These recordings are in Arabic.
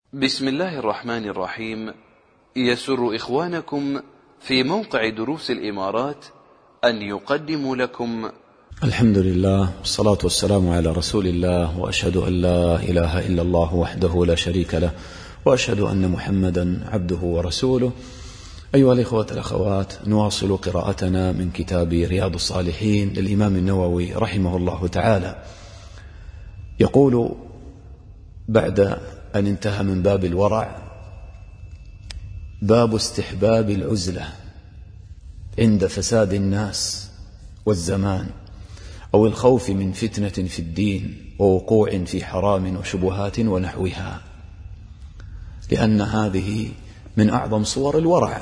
بسم الله الرحمن الرحيم. يسر إخوانكم في موقع دروس الإمارات أن يقدموا لكم الحمد لله والصلاة والسلام على رسول الله، وأشهد أن لا إله إلا الله وحده لا شريك له، وأشهد أن محمدا عبده ورسوله. أيها الإخوة الأخوات، نواصل قراءتنا من كتاب رياض الصالحين للإمام النووي رحمه الله تعالى. يقول بعد أن انتهى من باب الورع: باب استحباب العزلة عند فساد الناس والزمان أو الخوف من فتنة في الدين ووقوع في حرام وشبهات ونحوها، لأن هذه من أعظم صور الورع.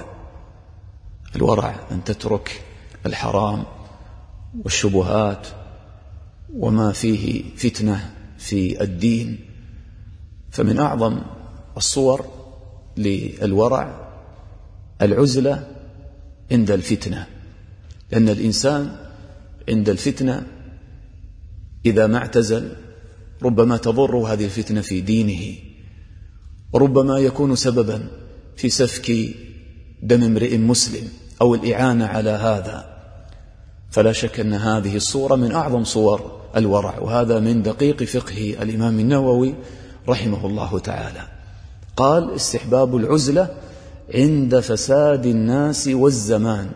أن تترك الحرام والشبهات وما فيه فتنة في الدين، فمن أعظم الصور للورع العزلة عند الفتنة، لأن الإنسان عند الفتنة إذا ما اعتزل ربما تضر هذه الفتنة في دينه، وربما يكون سببا في سفك دم امرئ مسلم أو الإعانة على هذا. فلا شك أن هذه الصورة من أعظم صور الورع، وهذا من دقيق فقه الإمام النووي رحمه الله تعالى. قال: استحباب العزلة عند فساد الناس والزمان،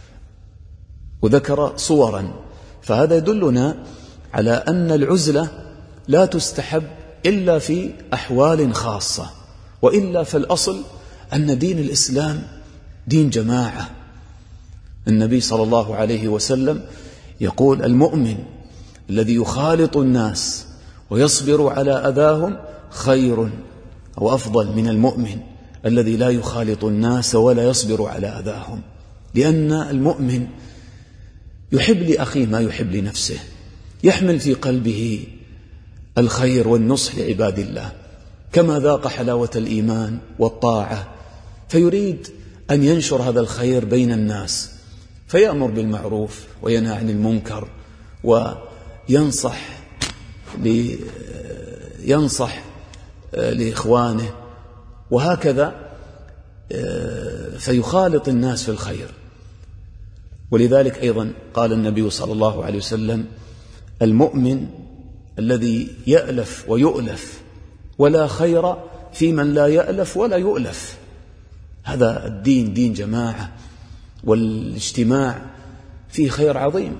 وذكر صورا، فهذا يدلنا على أن العزلة لا تستحب إلا في أحوال خاصة، وإلا فالأصل أن دين الإسلام دين جماعة. النبي صلى الله عليه وسلم يقول: المؤمن الذي يخالط الناس ويصبر على أذاهم خير أو أفضل من المؤمن الذي لا يخالط الناس ولا يصبر على أذاهم، لأن المؤمن يحب لأخيه ما يحب لنفسه، يحمل في قلبه الخير والنصح لعباد الله، كما ذاق حلاوة الإيمان والطاعة، فيريد أن ينشر هذا الخير بين الناس، فيأمر بالمعروف وينهى عن المنكر وينصح لإخوانه، وهكذا فيخالط الناس في الخير. ولذلك أيضا قال النبي صلى الله عليه وسلم: المؤمن الذي يألف ويؤلف، ولا خير في من لا يألف ولا يؤلف. هذا الدين دين جماعة، والاجتماع فيه خير عظيم.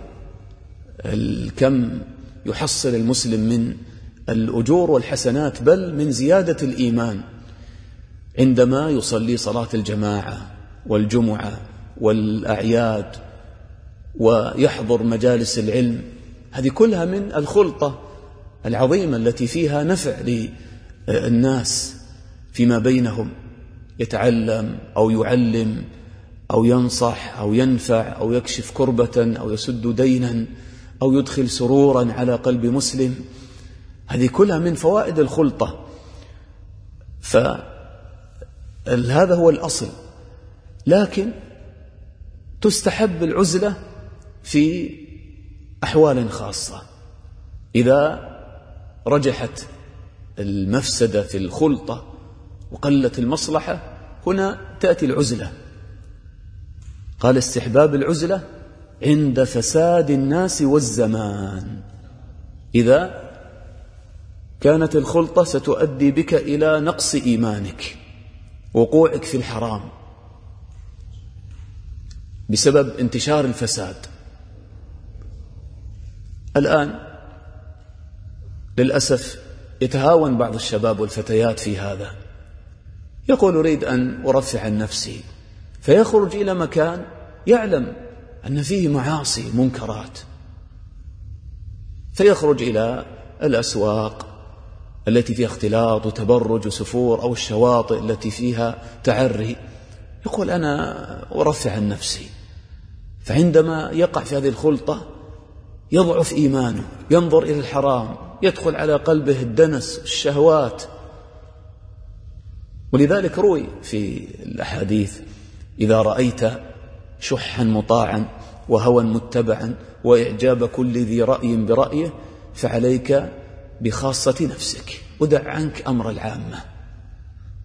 كم يحصل المسلم من الأجور والحسنات، بل من زيادة الإيمان عندما يصلي صلاة الجماعة والجمعة والأعياد ويحضر مجالس العلم. هذه كلها من الخلطة العظيمة التي فيها نفع للناس فيما بينهم، يتعلم أو يعلم أو ينصح أو ينفع أو يكشف كربة أو يسد دينا أو يدخل سرورا على قلب مسلم. هذه كلها من فوائد الخلطة، فهذا هو الأصل. لكن تستحب العزلة في أحوال خاصة، إذا رجحت المفسدة في الخلطة وقلت المصلحة، هنا تأتي العزلة. قال: استحباب العزلة عند فساد الناس والزمان، إذا كانت الخلطة ستؤدي بك إلى نقص إيمانك، وقوعك في الحرام بسبب انتشار الفساد. الآن للأسف يتهاون بعض الشباب والفتيات في هذا، يقول: أريد أن أرفع عن نفسي، فيخرج إلى مكان يعلم أن فيه معاصي منكرات، فيخرج إلى الأسواق التي فيها اختلاط وتبرج وسفور، أو الشواطئ التي فيها تعري، يقول: أنا أرفع عن نفسي. فعندما يقع في هذه الخلطة يضعف إيمانه، ينظر إلى الحرام، يدخل على قلبه الدنس الشهوات. ولذلك روي في الأحاديث: إذا رأيت شحا مطاعا وهوى متبعا وإعجاب كل ذي رأي برأيه فعليك بخاصة نفسك ودع عنك أمر العامة.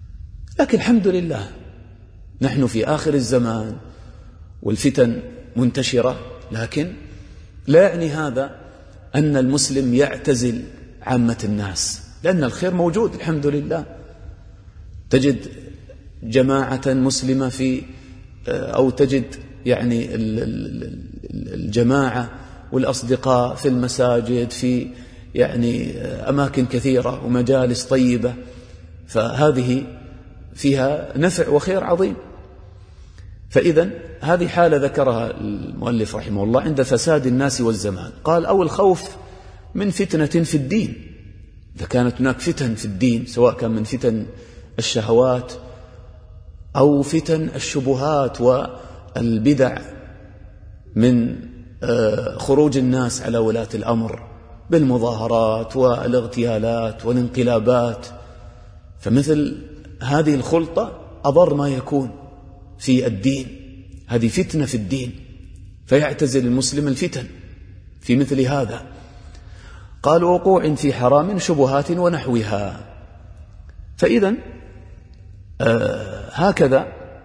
لكن الحمد لله نحن في آخر الزمان والفتن منتشرة، لكن لا يعني هذا أن المسلم يعتزل عامة الناس، لأن الخير موجود الحمد لله. تجد جماعة مسلمة في أو تجد يعني الجماعة والأصدقاء في المساجد، في يعني أماكن كثيرة ومجالس طيبة، فهذه فيها نفع وخير عظيم. فإذا هذه حالة ذكرها المؤلف رحمه الله عند فساد الناس والزمان. قال: أو الخوف من فتنة في الدين، إذا كانت هناك فتن في الدين، سواء كان من فتن الشهوات أو فتن الشبهات والبدع، من خروج الناس على ولاة الأمر بالمظاهرات والاغتيالات والانقلابات، فمثل هذه الخلطة أضر ما يكون في الدين، هذه فتنة في الدين، فيعتزل المسلم الفتن في مثل هذا. قال: وقوع في حرام شبهات ونحوها. فإذا هكذا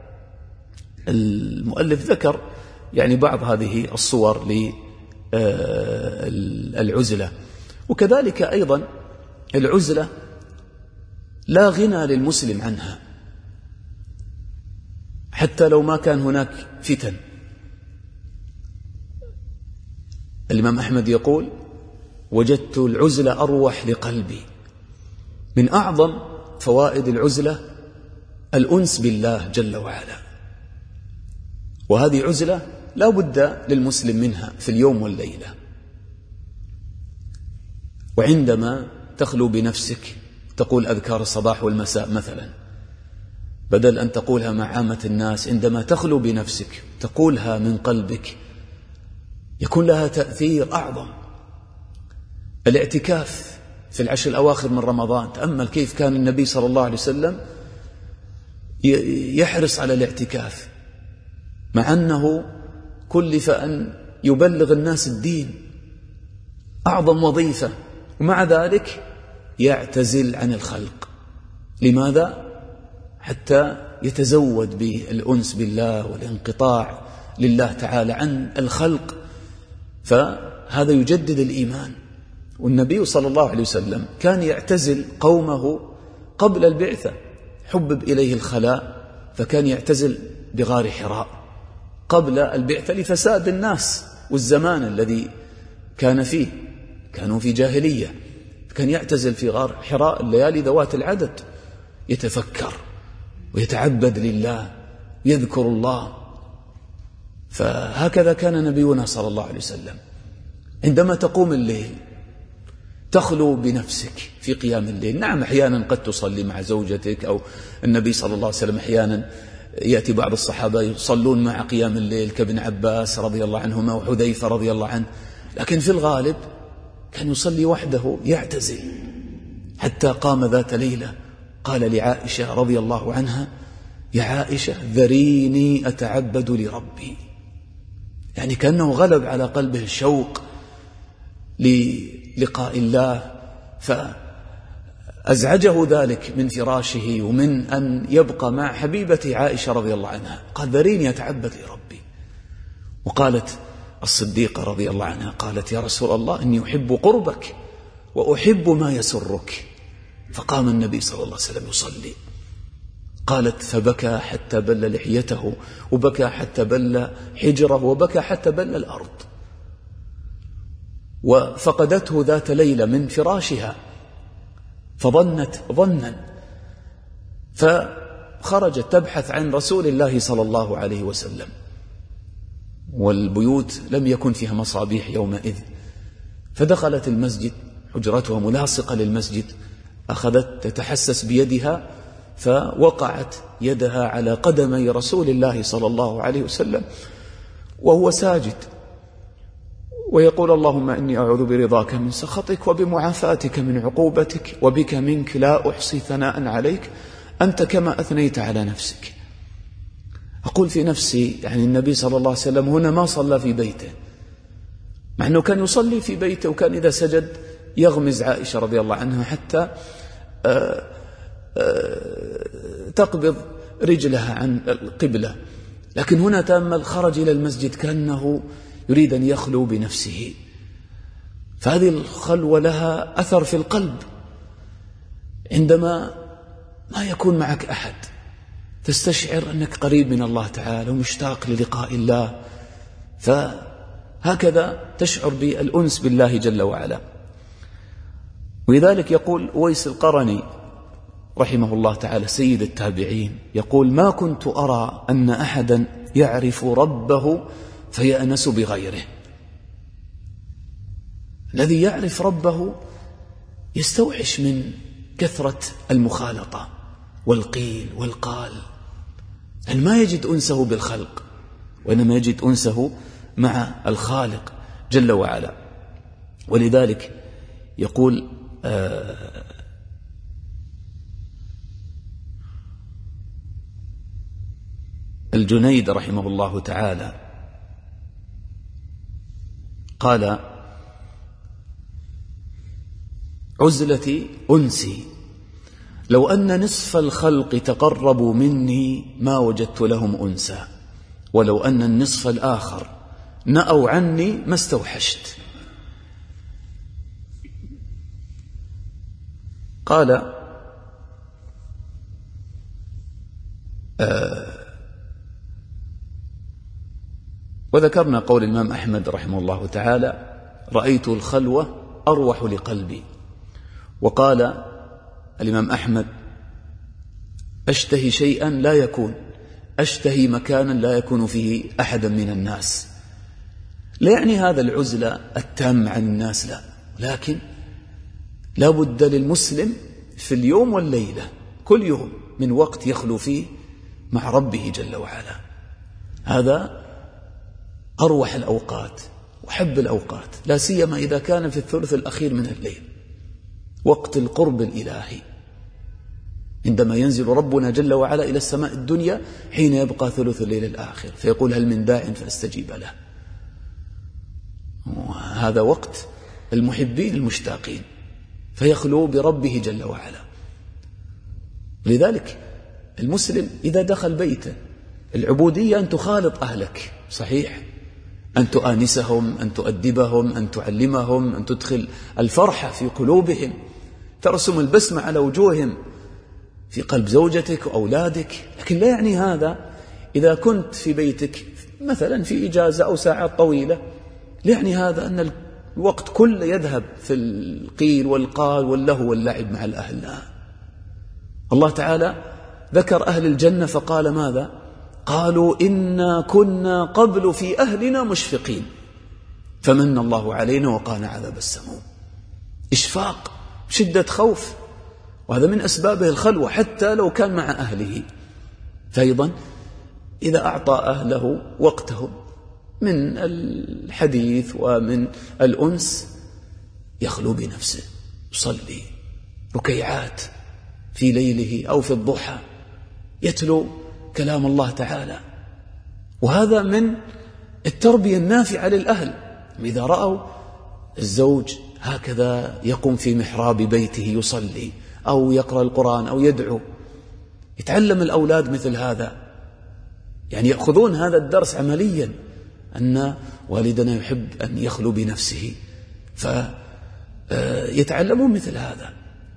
المؤلف ذكر يعني بعض هذه الصور للعزلة. وكذلك أيضا العزلة لا غنى للمسلم عنها حتى لو ما كان هناك فتن. الإمام أحمد يقول: وجدت العزلة أروح لقلبي. من أعظم فوائد العزلة الأنس بالله جل وعلا، وهذه عزلة لا بد للمسلم منها في اليوم والليلة. وعندما تخلو بنفسك تقول أذكار الصباح والمساء مثلا، بدل أن تقولها مع عامة الناس، عندما تخلو بنفسك تقولها من قلبك يكون لها تأثير أعظم. الاعتكاف في العشر الأواخر من رمضان، تأمل كيف كان النبي صلى الله عليه وسلم يحرص على الاعتكاف، مع أنه كلف أن يبلغ الناس الدين، أعظم وظيفة، ومع ذلك يعتزل عن الخلق. لماذا؟ حتى يتزود بالأنس بالله والانقطاع لله تعالى عن الخلق، فهذا يجدد الإيمان. والنبي صلى الله عليه وسلم كان يعتزل قومه قبل البعثة، حبب إليه الخلاء فكان يعتزل بغار حراء قبل البعثة لفساد الناس والزمان الذي كان فيه، كانوا في جاهلية، كان يعتزل في غار حراء الليالي ذوات العدد، يتفكر ويتعبد لله يذكر الله. فهكذا كان نبينا صلى الله عليه وسلم. عندما تقوم الليل تخلو بنفسك في قيام الليل، نعم أحيانا قد تصلي مع زوجتك، أو النبي صلى الله عليه وسلم أحيانا يأتي بعض الصحابة يصلون مع قيام الليل كابن عباس رضي الله عنهما وحذيفة رضي الله عنه، لكن في الغالب كان يصلي وحده يعتزل. حتى قام ذات ليلة قال لعائشة رضي الله عنها: يا عائشة ذريني أتعبد لربي، يعني كأنه غلب على قلبه الشوق للقاء الله، فأزعجه ذلك من فراشه ومن أن يبقى مع حبيبة عائشة رضي الله عنها، قال: ذريني أتعبد لربي. وقالت الصديقة رضي الله عنها قالت: يا رسول الله إني أحب قربك وأحب ما يسرك. فقام النبي صلى الله عليه وسلم يصلي. قالت: فبكى حتى بل لحيته، وبكى حتى بل حجره، وبكى حتى بل الأرض. وفقدته ذات ليلة من فراشها، فظنت ظنا، فخرجت تبحث عن رسول الله صلى الله عليه وسلم، والبيوت لم يكن فيها مصابيح يومئذ، فدخلت المسجد، حجرتها ملاصقة للمسجد، أخذت تتحسس بيدها، فوقعت يدها على قدمي رسول الله صلى الله عليه وسلم وهو ساجد، ويقول: اللهم إني أعوذ برضاك من سخطك وبمعافاتك من عقوبتك وبك منك لا أحصي ثناء عليك أنت كما أثنيت على نفسك. أقول في نفسي يعني النبي صلى الله عليه وسلم هنا ما صلى في بيته، مع أنه كان يصلي في بيته، وكان إذا سجد يغمز عائشة رضي الله عنها حتى تقبض رجلها عن القبلة، لكن هنا تأمل خرج إلى المسجد كأنه يريد أن يخلو بنفسه. فهذه الخلوة لها أثر في القلب. عندما ما يكون معك أحد تستشعر أنك قريب من الله تعالى ومشتاق للقاء الله، فهكذا تشعر بالأنس بالله جل وعلا. ولذلك يقول أويس القرني رحمه الله تعالى سيد التابعين، يقول: ما كنت أرى أن أحدا يعرف ربه فيأنس بغيره. الذي يعرف ربه يستوحش من كثرة المخالطة والقيل والقال، هل ما يجد أنسه بالخلق، وإنما يجد أنسه مع الخالق جل وعلا. ولذلك يقول الجنيد رحمه الله تعالى قال: عزلتي أنسي، لو أن نصف الخلق تقربوا مني ما وجدت لهم أنسا، ولو أن النصف الآخر نأوا عني ما استوحشت. قال: وذكرنا قول الإمام أحمد رحمه الله تعالى: رأيت الخلوة أروح لقلبي. وقال الإمام أحمد: أشتهي شيئا لا يكون، أشتهي مكانا لا يكون فيه أحدا من الناس. لا يعني هذا العزلة التام عن الناس، لا، لكن لا بد للمسلم في اليوم والليلة كل يوم من وقت يخلو فيه مع ربه جل وعلا. هذا أروح الأوقات وحب الأوقات، لا سيما إذا كان في الثلث الأخير من الليل، وقت القرب الإلهي، عندما ينزل ربنا جل وعلا إلى السماء الدنيا حين يبقى ثلث الليل الآخر، فيقول: هل من داع فاستجيب له. هذا وقت المحبين المشتاقين، فيخلو بربه جل وعلا. لذلك المسلم إذا دخل بيته، العبودية أن تخالط أهلك، صحيح، أن تؤانسهم، أن تؤدبهم، أن تعلمهم، أن تدخل الفرحة في قلوبهم، ترسم البسمة على وجوههم في قلب زوجتك وأولادك. لكن لا يعني هذا إذا كنت في بيتك مثلا في إجازة أو ساعات طويلة، لا يعني هذا أن الوقت كله يذهب في القيل والقال واللهو واللعب مع الأهل. لا. الله تعالى ذكر أهل الجنة فقال ماذا؟ قالوا: إنا كنا قبل في أهلنا مشفقين فمن الله علينا وقانا عذاب السموم. إشفاق، شدة خوف، وهذا من أسبابه الخلوة حتى لو كان مع أهله. فأيضا إذا أعطى أهله وقتهم من الحديث ومن الأنس يخلو بنفسه، يصلي ركيعات في ليله أو في الضحى، يتلو كلام الله تعالى. وهذا من التربية النافعة للأهل. إذا رأوا الزوج هكذا يقوم في محراب بيته يصلي أو يقرأ القرآن أو يدعو، يتعلم الأولاد مثل هذا، يعني يأخذون هذا الدرس عمليا، أن والدنا يحب أن يخلو بنفسه، فيتعلمون مثل هذا.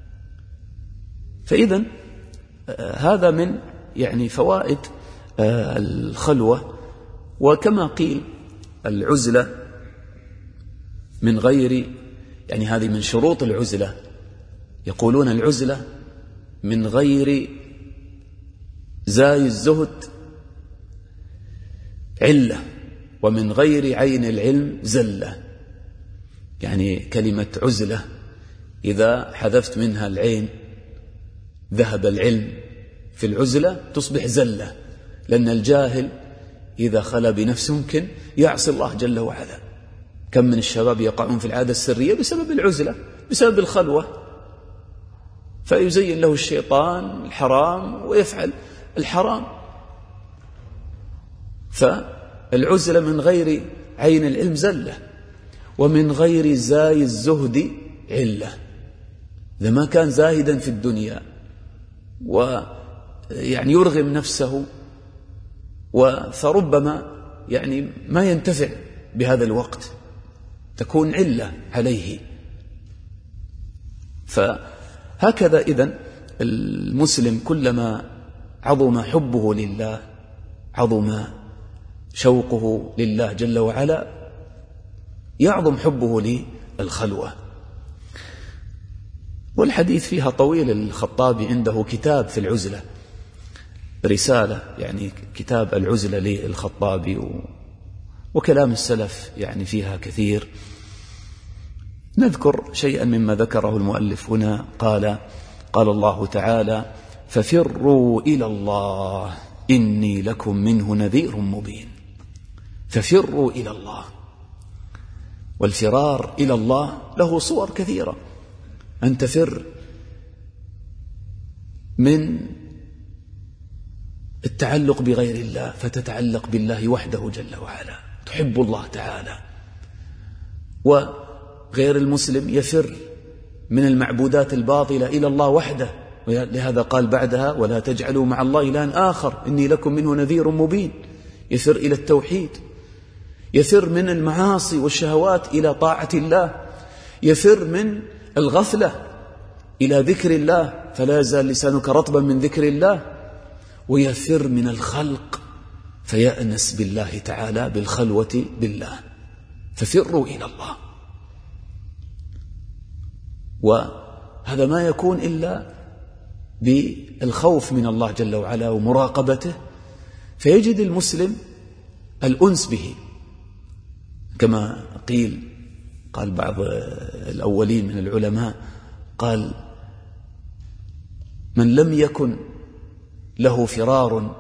فإذن هذا من يعني فوائد الخلوة. وكما قيل العزلة من غير، يعني هذه من شروط العزلة، يقولون العزلة من غير زاي الزهد علة، ومن غير عين العلم زلة. يعني كلمة عزلة إذا حذفت منها العين ذهب العلم، في العزلة تصبح زلة، لأن الجاهل إذا خلى بنفسه ممكن يعصي الله جل وعلا. كم من الشباب يقعون في العادة السرية بسبب العزلة، بسبب الخلوة، فيزين له الشيطان الحرام ويفعل الحرام. فالعزلة من غير عين العلم زلة، ومن غير زاي الزهد علة. إذا ما كان زاهدا في الدنيا يعني يرغم نفسه، فربما يعني ما ينتفع بهذا الوقت، تكون علة عليه. فهكذا إذن المسلم كلما عظم حبه لله، عظم شوقه لله جل وعلا، يعظم حبه للخلوة. والحديث فيها طويل. الخطابي عنده كتاب في العزلة، رسالة يعني كتاب العزلة للخطابي، وكلام السلف يعني فيها كثير. نذكر شيئا مما ذكره المؤلف هنا. قال الله تعالى: ففروا إلى الله إني لكم منه نذير مبين. ففروا إلى الله. والفرار إلى الله له صور كثيرة. أن تفر من التعلق بغير الله فتتعلق بالله وحده جل وعلا، تحب الله تعالى. وغير المسلم يفر من المعبودات الباطلة إلى الله وحده، لهذا قال بعدها: ولا تجعلوا مع الله إلها آخر إني لكم منه نذير مبين. يفر إلى التوحيد، يفر من المعاصي والشهوات إلى طاعة الله، يفر من الغفلة إلى ذكر الله فلا يزال لسانك رطبا من ذكر الله، ويفر من الخلق فيأنس بالله تعالى بالخلوة بالله. ففروا إلى الله. وهذا ما يكون إلا بالخوف من الله جل وعلا ومراقبته، فيجد المسلم الأنس به. كما قال بعض الأولين من العلماء، قال: من لم يكن له فرار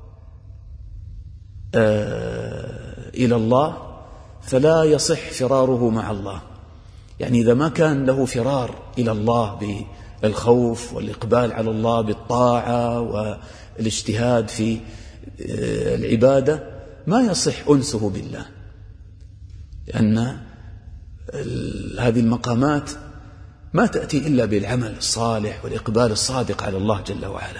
إلى الله فلا يصح فراره مع الله. يعني إذا ما كان له فرار إلى الله بالخوف والإقبال على الله بالطاعة والاجتهاد في العبادة، ما يصح أنسه بالله، لأن هذه المقامات ما تأتي إلا بالعمل الصالح والإقبال الصادق على الله جل وعلا.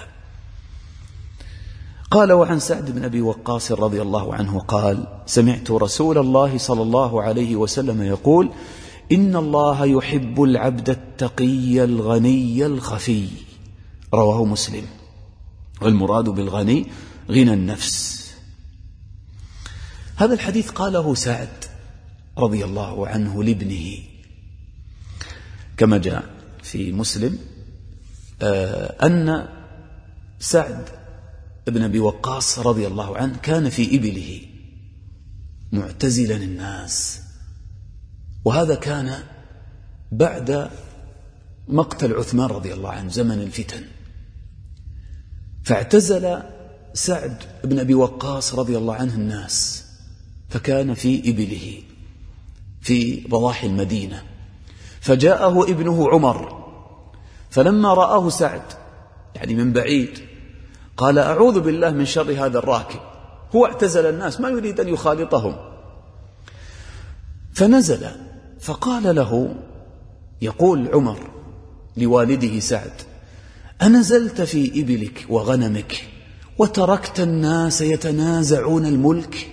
قال: وعن سعد بن أبي وقاص رضي الله عنه قال: سمعت رسول الله صلى الله عليه وسلم يقول: إن الله يحب العبد التقي الغني الخفي. رواه مسلم. والمراد بالغني غنى النفس. هذا الحديث قاله سعد رضي الله عنه لابنه، كما جاء في مسلم أن سعد بن أبي وقاص رضي الله عنه كان في إبله معتزلا الناس، وهذا كان بعد مقتل عثمان رضي الله عنه، زمن الفتن. فاعتزل سعد بن أبي وقاص رضي الله عنه الناس، فكان في إبله في ضواحي المدينة. فجاءه ابنه عمر، فلما رآه سعد يعني من بعيد قال: أعوذ بالله من شر هذا الراكب. هو اعتزل الناس، ما يريد أن يخالطهم. فنزل فقال له، يقول عمر لوالده سعد: أنزلت في إبلك وغنمك وتركت الناس يتنازعون الملك؟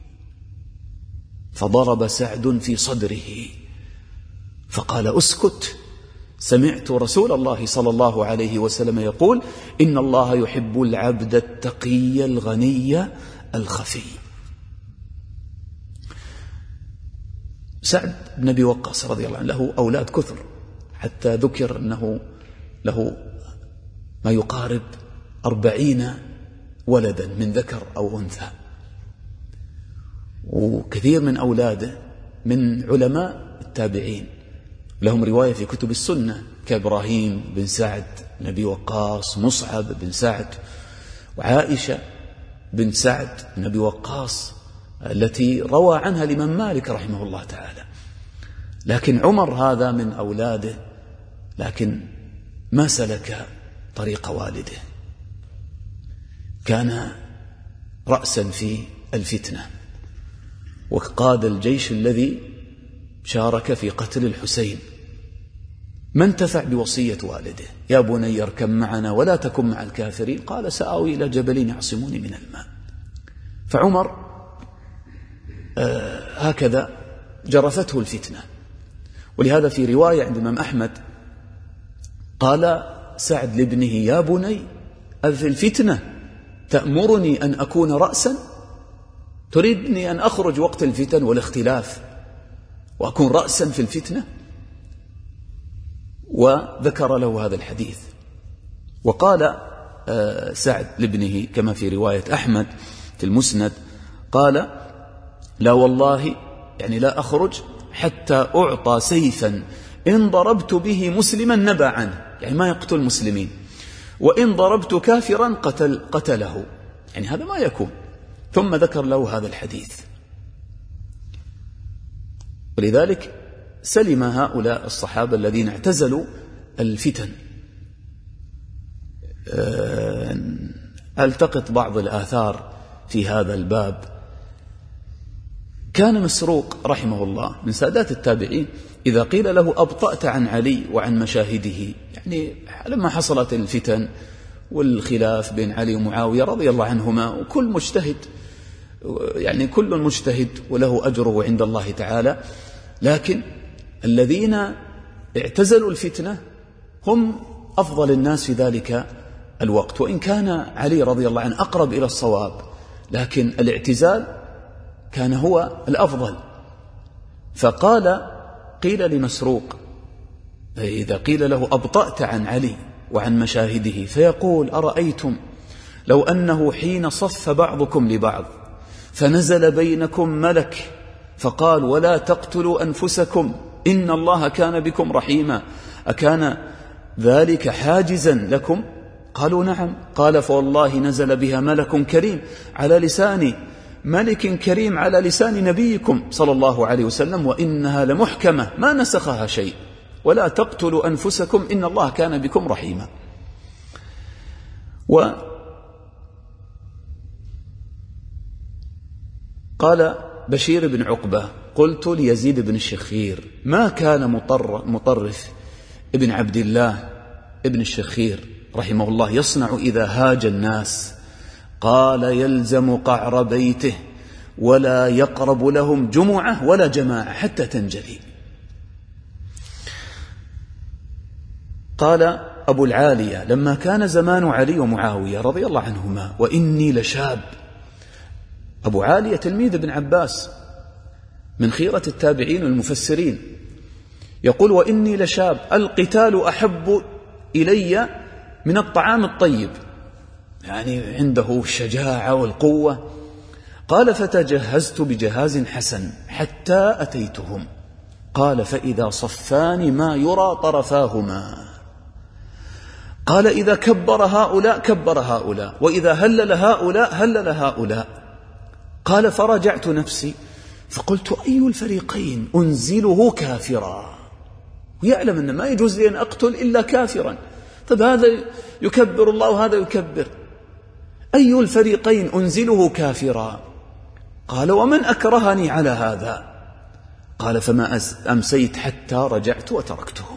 فضرب سعد في صدره فقال: أسكت، سمعت رسول الله صلى الله عليه وسلم يقول: إن الله يحب العبد التقي الغني الخفي. سعد بن أبي وقاص رضي الله عنه له أولاد كثر، حتى ذكر أنه له ما يقارب 40 ولدا من ذكر أو أنثى، وكثير من أولاده من علماء التابعين، لهم رواية في كتب السنة كإبراهيم بن سعد بن أبي وقاص، مصعب بن سعد، وعائشة بن سعد بن أبي وقاص التي روى عنها الإمام مالك رحمه الله تعالى. لكن عمر هذا من أولاده، لكن ما سلك طريق والده، كان رأسا في الفتنة، وقاد الجيش الذي شارك في قتل الحسين، ما انتفع بوصية والده: يا بني اركب معنا ولا تكن مع الكافرين. قال: سآوي إلى جبل يعصمني من الماء. فعمر هكذا جرفته الفتنة. ولهذا في رواية عند الإمام أحمد قال سعد لابنه: يا بني أفي الفتنة تأمرني أن أكون رأسا؟ تريدني أن أخرج وقت الفتن والاختلاف وأكون رأسا في الفتنة؟ وذكر له هذا الحديث. وقال سعد لابنه كما في رواية أحمد في المسند قال: لا والله، يعني لا أخرج حتى أعطى سيفا إن ضربت به مسلما نبى عنه، يعني ما يقتل المسلمين، وإن ضربت كافرا قتله، يعني هذا ما يكون. ثم ذكر له هذا الحديث. ولذلك سلم هؤلاء الصحابة الذين اعتزلوا الفتن. ألتقط بعض الآثار في هذا الباب. كان مسروق رحمه الله من سادات التابعين إذا قيل له: أبطأت عن علي وعن مشاهده، يعني لما حصلت الفتن والخلاف بين علي ومعاوية رضي الله عنهما، وكل مجتهد، يعني كل مجتهد وله أجره عند الله تعالى، لكن الذين اعتزلوا الفتنة هم أفضل الناس في ذلك الوقت. وإن كان علي رضي الله عنه أقرب إلى الصواب، لكن الاعتزال كان هو الأفضل. فقال: قيل لمسروق إذا قيل له: أبطأت عن علي وعن مشاهده، فيقول: أرأيتم لو أنه حين صف بعضكم لبعض فنزل بينكم ملك فقال: ولا تقتلوا أنفسكم إن الله كان بكم رحيما، أكان ذلك حاجزا لكم؟ قالوا: نعم. قال: فوالله نزل بها ملك كريم على لسان ملك كريم على لسان نبيكم صلى الله عليه وسلم، وإنها لمحكمة ما نسخها شيء، ولا تقتلوا أنفسكم إن الله كان بكم رحيما. وقال بشير بن عقبة: قلت ليزيد بن الشخير: ما كان مطرف ابن عبد الله ابن الشخير رحمه الله يصنع إذا هاج الناس؟ قال: يلزم قعر بيته ولا يقرب لهم جمعة ولا جماعة حتى تنجلي. قال أبو العالية: لما كان زمان علي ومعاوية رضي الله عنهما وإني لشاب. أبو عالية تلميذ ابن عباس من خيرة التابعين والمفسرين، يقول: وإني لشاب القتال أحب إلي من الطعام الطيب، يعني عنده الشجاعة والقوة. قال: فتجهزت بجهاز حسن حتى أتيتهم. قال: فإذا صفان ما يرى طرفاهما. قال: إذا كبر هؤلاء كبر هؤلاء، وإذا هلل هؤلاء هلل هؤلاء. قال: فرجعت نفسي فقلت: أي الفريقين أنزله كافرا؟ ويعلم أن ما يجوز لي أن أقتل إلا كافرا، طب هذا يكبر الله وهذا يكبر، أي الفريقين أنزله كافرا؟ قال: ومن أكرهني على هذا؟ قال: فما أمسيت حتى رجعت وتركتهم.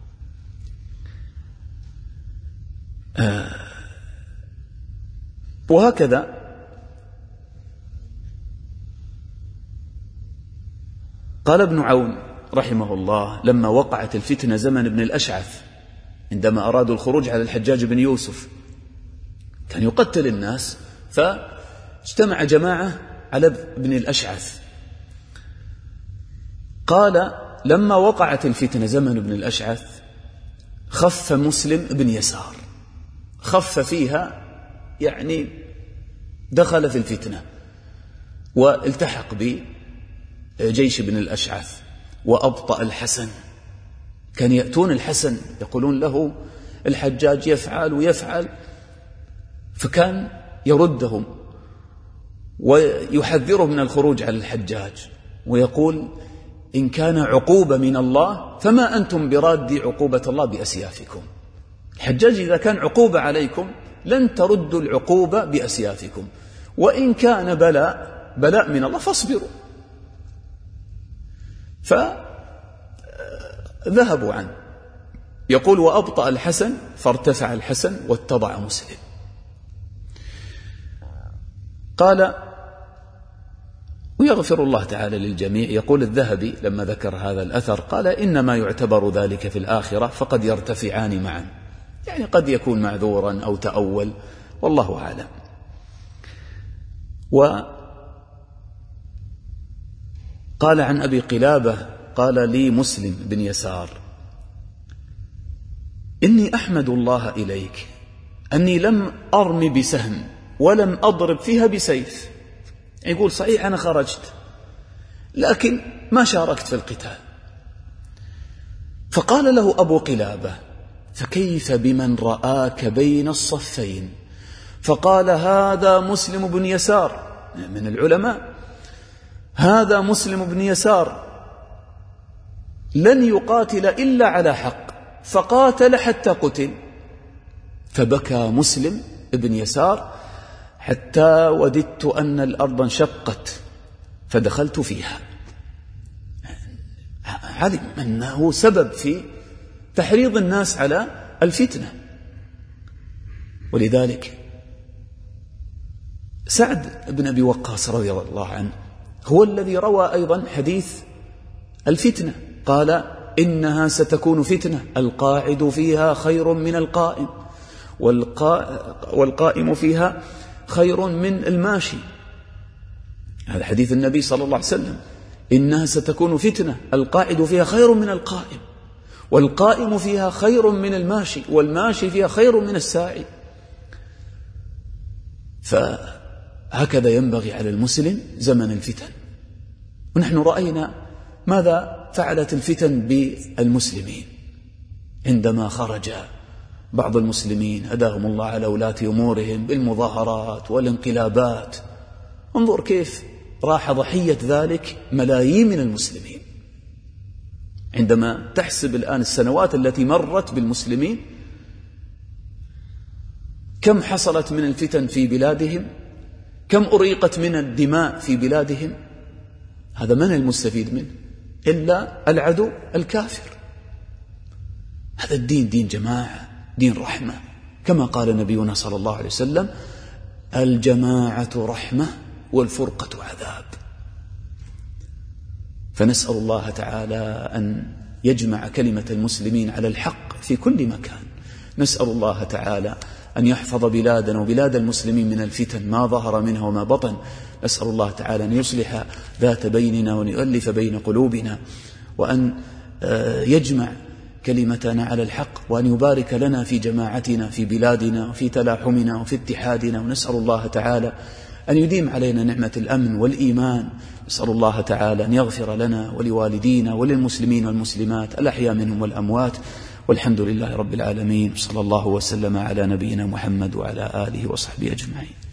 وهكذا قال ابن عون رحمه الله لما وقعت الفتنة زمن ابن الأشعث، عندما أرادوا الخروج على الحجاج بن يوسف، كان يقتل الناس، فاجتمع جماعة على ابن الأشعث. قال: لما وقعت الفتنة زمن ابن الأشعث خف مسلم بن يسار، خف فيها، يعني دخل في الفتنة والتحق بجيش ابن الأشعث، وأبطأ الحسن. كان يأتون الحسن يقولون له الحجاج يفعل ويفعل، فكان يردهم ويحذرهم من الخروج على الحجاج، ويقول: إن كان عقوبة من الله فما أنتم برادي عقوبة الله بأسيافكم. الحجاج إذا كان عقوبة عليكم لن تردوا العقوبة بأسيافكم، وإن كان بلاء من الله فاصبروا. فذهبوا عنه يقول وأبطأ الحسن فارتفع الحسن واتضع مسلم. قال ويغفر الله تعالى للجميع. يقول الذهبي لما ذكر هذا الأثر قال إنما يعتبر ذلك في الآخرة فقد يرتفعان معا، يعني قد يكون معذورا أو تأول والله أعلم. وقال عن أبي قلابة قال لي مسلم بن يسار إني أحمد الله إليك أني لم أرم بسهم ولم أضرب فيها بسيف. يقول صحيح أنا خرجت لكن ما شاركت في القتال. فقال له أبو قلابة فكيف بمن رآك بين الصفين؟ فقال هذا مسلم بن يسار من العلماء، هذا مسلم بن يسار لن يقاتل إلا على حق، فقاتل حتى قتل. فبكى مسلم بن يسار حتى وددت أن الأرض انشقت فدخلت فيها. علم أنه سبب في تحريض الناس على الفتنة. ولذلك سعد بن أبي وقاص رضي الله عنه هو الذي روى أيضا حديث الفتنة، قال إنها ستكون فتنة القاعد فيها خير من القائم والقائم فيها خير من الماشي. هذا حديث النبي صلى الله عليه وسلم، إنها ستكون فتنة القاعد فيها خير من القائم والقائم فيها خير من الماشي والماشي فيها خير من الساعي. فهكذا ينبغي على المسلم زمن الفتن. ونحن رأينا ماذا فعلت الفتن بالمسلمين عندما خرج بعض المسلمين هداهم الله على ولاة أمورهم بالمظاهرات والانقلابات. انظر كيف راح ضحية ذلك ملايين من المسلمين. عندما تحسب الآن السنوات التي مرت بالمسلمين كم حصلت من الفتن في بلادهم، كم أريقت من الدماء في بلادهم، هذا من المستفيد منه إلا العدو الكافر. هذا الدين دين جماعة، دين رحمة، كما قال نبينا صلى الله عليه وسلم الجماعة رحمة والفرقة عذاب. فنسأل الله تعالى أن يجمع كلمة المسلمين على الحق في كل مكان. نسأل الله تعالى أن يحفظ بلادنا وبلاد المسلمين من الفتن ما ظهر منها وما بطن. نسأل الله تعالى أن يصلح ذات بيننا وأن يؤلف بين قلوبنا وأن يجمع كلمتنا على الحق وأن يبارك لنا في جماعتنا في بلادنا وفي تلاحمنا وفي اتحادنا. ونسأل الله تعالى أن يديم علينا نعمة الأمن والإيمان. نسأل الله تعالى أن يغفر لنا ولوالدينا وللمسلمين والمسلمات الأحياء منهم والأموات. والحمد لله رب العالمين. صلى الله وسلم على نبينا محمد وعلى آله وصحبه أجمعين.